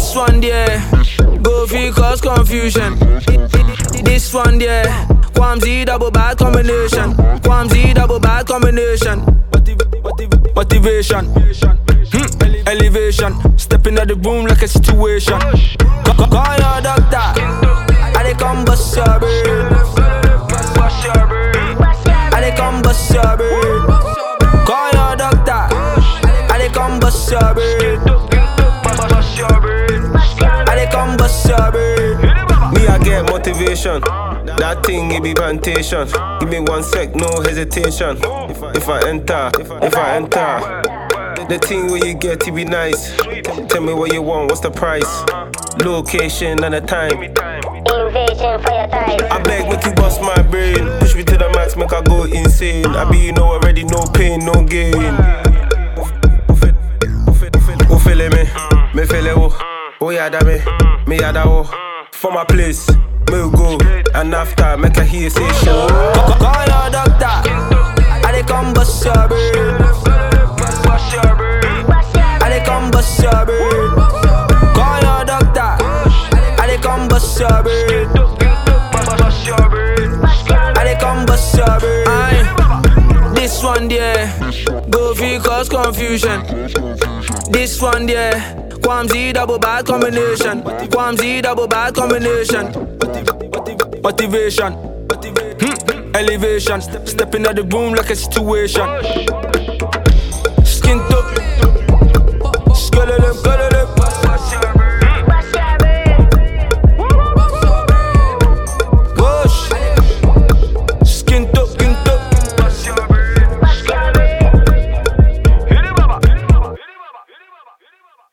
This one there, go free cause confusion. This one there, Kwamzy double bad combination. Kwamzy double bad combination. Motivation, elevation. Stepping out the room like a situation. Call your doctor, I dey come bust your brain. I dey come bust your brain. Call your doctor, I dey come bust your brain. I dey come bust your brain. Me, I get motivation. That thing, it be plantation. Give me 1 sec, no hesitation. If I enter, the thing where you get, it be nice. Tell me what you want, what's the price? Location and the time. Invasion for your time. I beg, make you bust my brain. Push me to the max, make I go insane. I be, you know already, no pain, no gain. Who feeling me? Me feeling who? Oh yeah, that me yeah, oh. For my place, me go. And after, make a hear say show. Call your doctor, I dey come bust your brain. I dey come bust your brain. Call your doctor, I dey come bust your brain. I dey come bust your brain. Aye. This one there, go free cause confusion. This one there, Kwamzy double bad combination. Kwamzy double bad combination. Motivation, elevation. Stepping out the room like a situation.